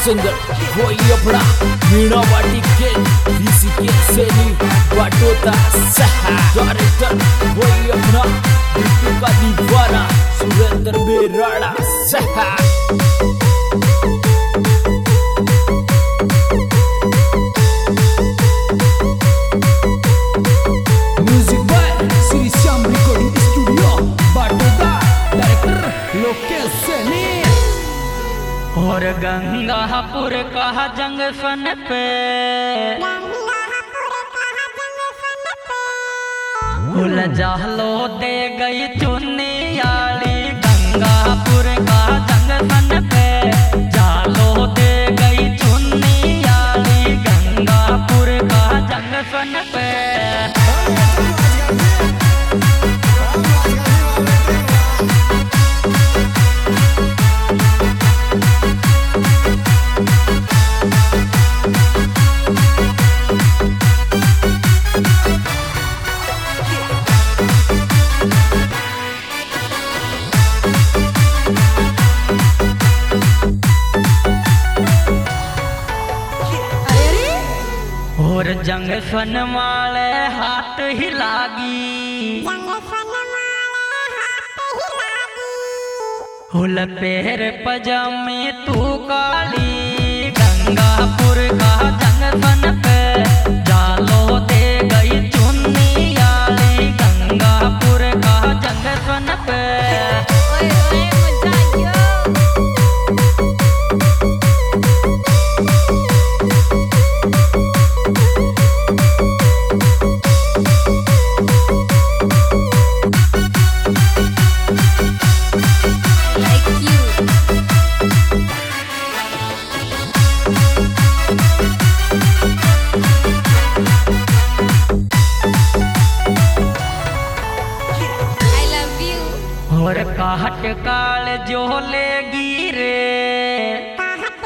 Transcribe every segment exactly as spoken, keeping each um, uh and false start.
Singer वही अपना मीणा वाटी के किसी के सैनी बाटोता सहा डायरेक्टर वही अपना बिट्टू का दीवाना सुरेंद्र बेराड़ा सहा और गंगापुर का जंक्शन पे फूल जालो दे गई चुन्नी याली। गंगापुर का जंक्शन पे जालो दे गई चुन्नी याली। गंगापुर का जंक्शन पे और जंक्शन वाले हाथ हिलागी। हुल पैर पजामे तू काली। गंगापुर का जंक्शन पे जालो दे गई चुन्नी याली। गंगापुर का जंक्शन पे और काट काल जो लेगी रे।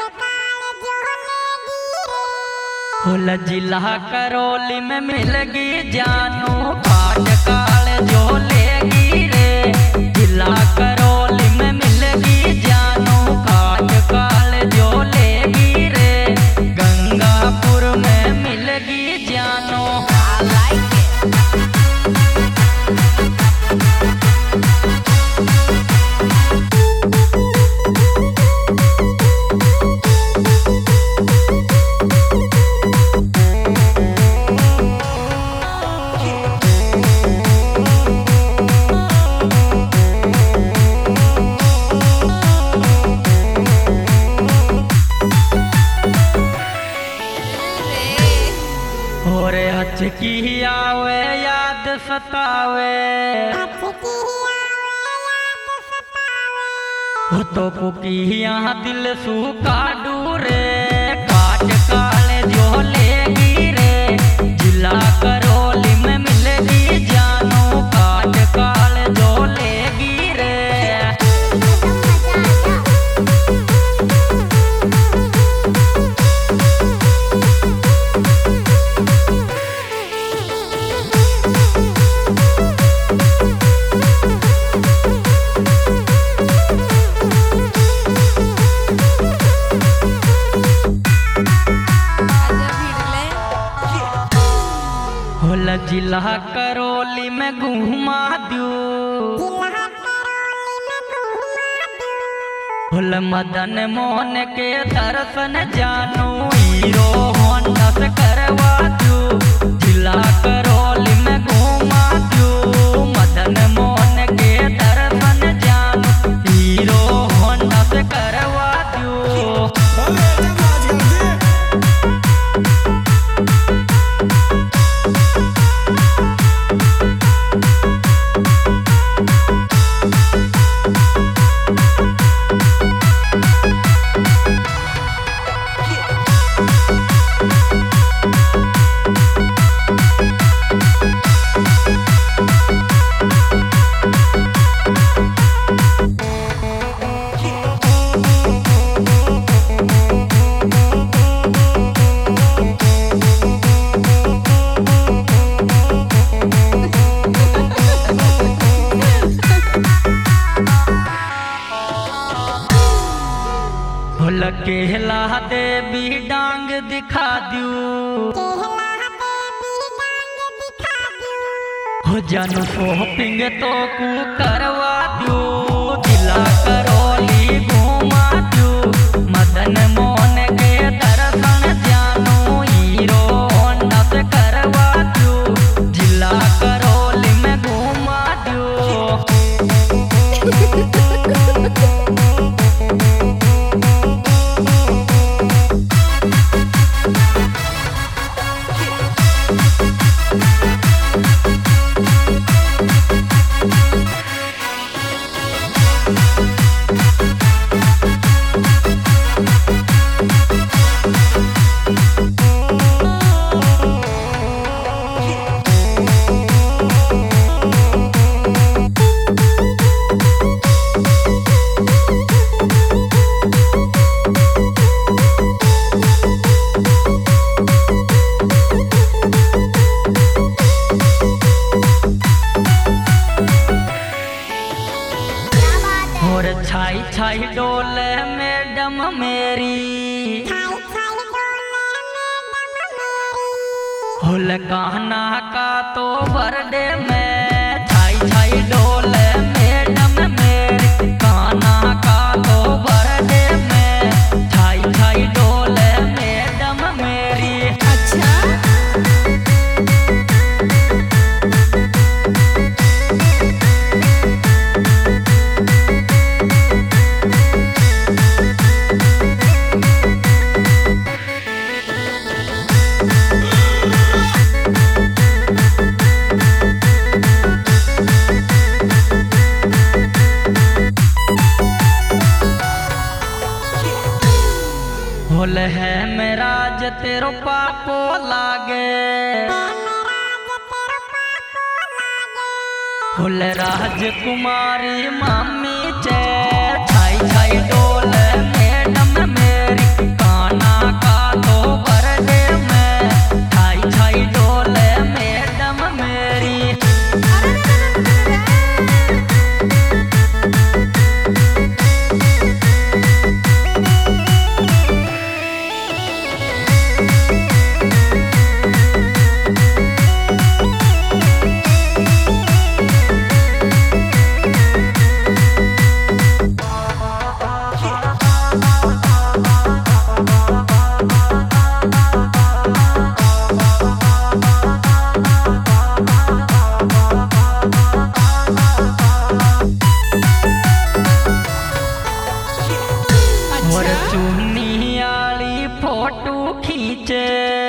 फुल जिला करौली में मिलगी जानू। काट काल जो लेगी रे। जिला करौली में मिलगी जानू। काट काल जो लेगी रे। गंगापुर में मिलगी जानू। और हचकी आवे याद सतावे। हो तो पुकिया दिल सूखा डूरे। काट काले जो लेगी रे। जिला करौली में मिलेगी जानू। काट काले जो लेगी रे। होला जिला करौली में घुमा दू। होला मदन मोहन के दर्शन जानू। हीरो होंडा से करवा दू। जिला करौली में घुमा दू। मदन मोहन के दर्शन जानू। हीरो होंडा से करवा दू। ढोल केला देवी डांग दिखा दू हो जानू शॉपिंग तो कू करवा दू दिला करोली घुमा दू मदन मोहन के दर्शन जानू हीरो होंडा से करवा दू जिला करोली में घुमा दू। और छाई छाई डोले मैडम मेरी होल कहना का तो बर्थडे में छाई छाई डोले मैडम मेरी कहना का तो बर्थडे में छाई छाई डोले मैडम मेरी। अच्छा होल है मेरा ज तेरो पापो लागे होल राजकुमारी मम्मी चे छाई छाई डोल मैडम मेरी काना का तो बर्थडे में छाई छाई डोल मैडम मेरी। और चुन्नी आली फोटो खींचे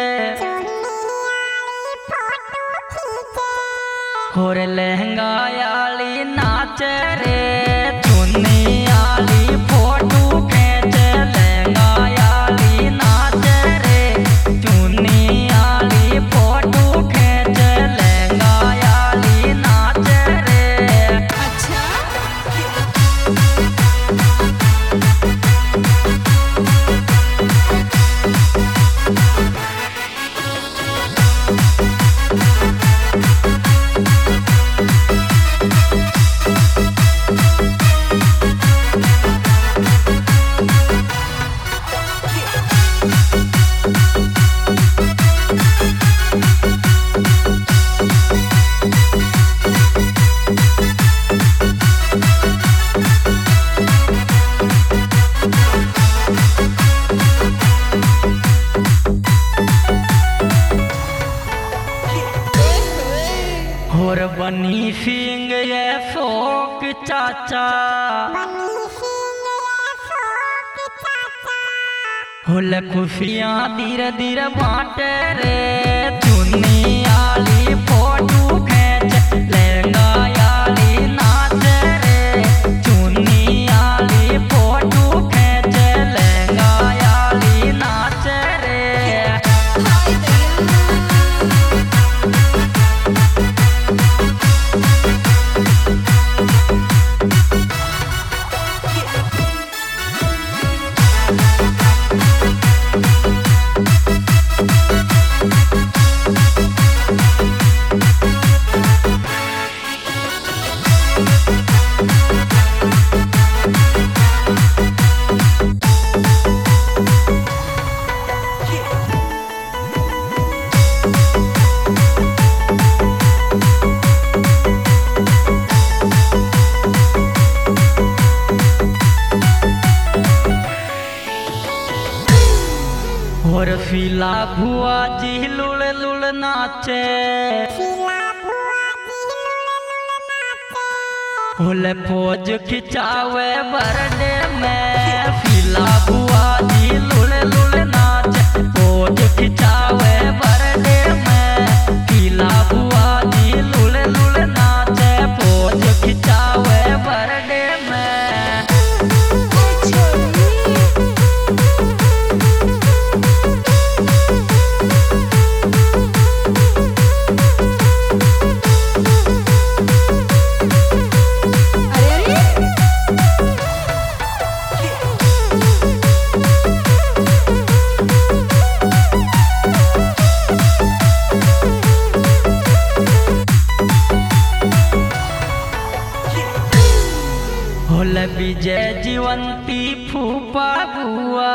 और लहंगा आली नाचे रे चुन्नी आली फोटो खींचे लहंगा आली नाचे रे चुन्नी आली फोटो खींचे लहंगा आली नाचे रे। अच्छा और बनी सिंह ये शोक चाचा होल खुशियाँ धीरे धीरे बांटे रे चुन्नी आली फोटो खींच लहंगा आली नाचे रे चुन्नी आली फोटो खींच लहंगा आली नाचे रे। हाय दैया We'll be right back. पृथ्वीला भुआ जी लुल लुल नाचे होले पोज खिंचावे बरडे में फीला भुआ जी लुल लुल नाचे पोज खिंचावे बरडे में फीला भुआ जी लुल लुल नाचे पोज खिंचावे बरडे में। होले विजय जीवंती फूफा बुआ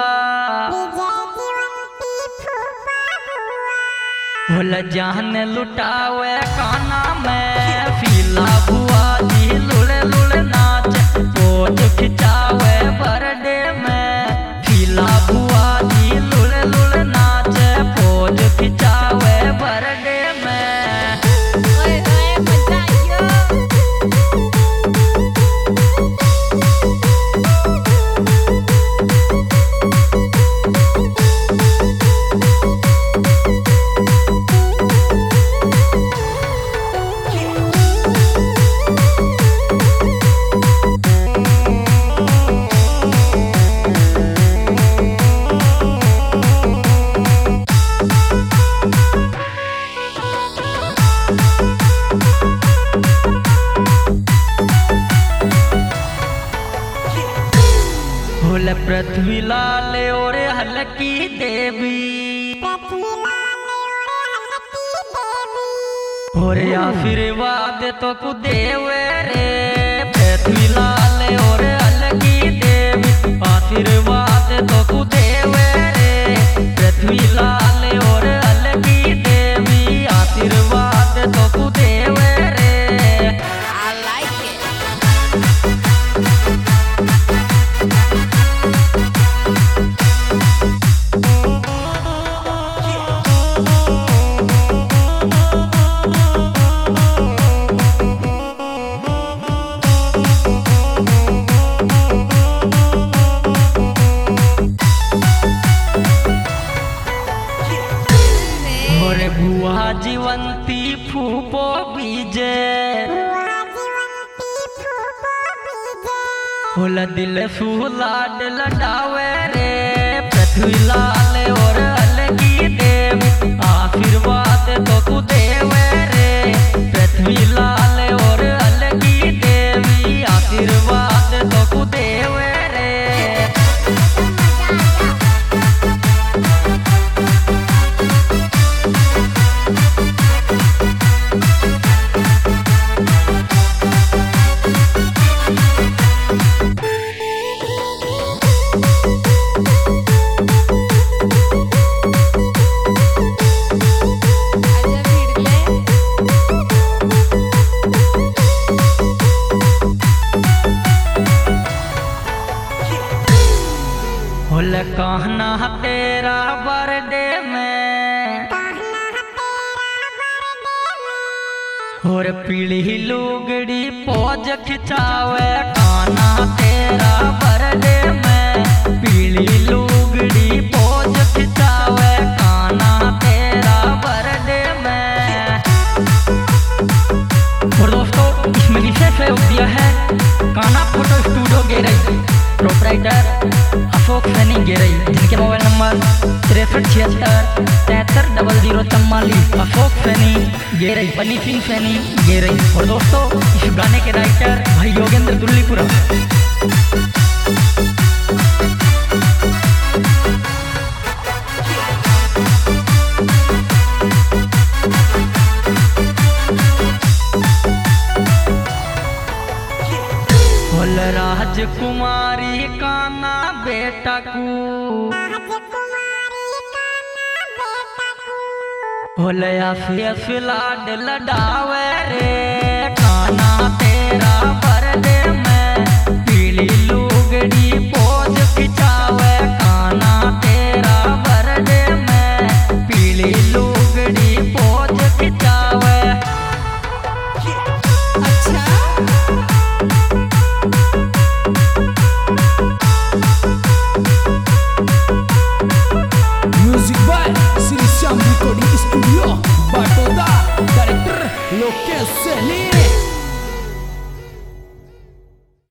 होले जान लुटावे काना में फीला बुआ जी लुल लुल नाच पोज खिंचावे बरडे में फीला बुआ जी लुल लुल नाच पोज खिंचावे बरडे में। ओए ओए मजा आयो। होले पृथ्वी लाल और हलकी देवी और आशीर्वाद तो कु देवे रे पृथ्वी लाल और हलकी देवी आशीर्वाद तो कु देवे रे पृथ्वी लाल और हलकी देवी आशीर्वाद तो कु देवे रे। I like it. मोरे बुआ जीवंती फूफो बीजे होला दिल सुलाड लडावे रे पृथ्वी लाल और अलगी देवी आशीर्वाद तो कु देवे रे पृथ्वी लाल और अलगी देवी आशीर्वाद तो कु देवे रे। आजा भीड़ ले। होले कहना तेरा बर्थडे में और पीली लुगड़ी पोज खिंचावे काना तेरा बर्थडे में पीली लुगड़ी पोज खिंचावे काना तेरा बर्थडे में। और दोस्तों इसमें विशेष सहयोग दिया है Kana photo studio Gerai proprietor Ashok Saini Gerai जिनके मोबाइल नंबर तिरसठ छिहत्तर तहत्तर डबल जीरो चौवालीस अशोक सैनी गेरई पनी सिंह सैनी गेरई। और दोस्तों इस गाने के राइटर भाई योगेंद्र दुल्लीपुरा। होल राजकुमारी काना बेटा को होले आफियस लाड लडावे रे काना तेरा बर्थडे में पीली लुगड़ी पोज खिंचावे काना तेरा बर्थडे में। के सैनी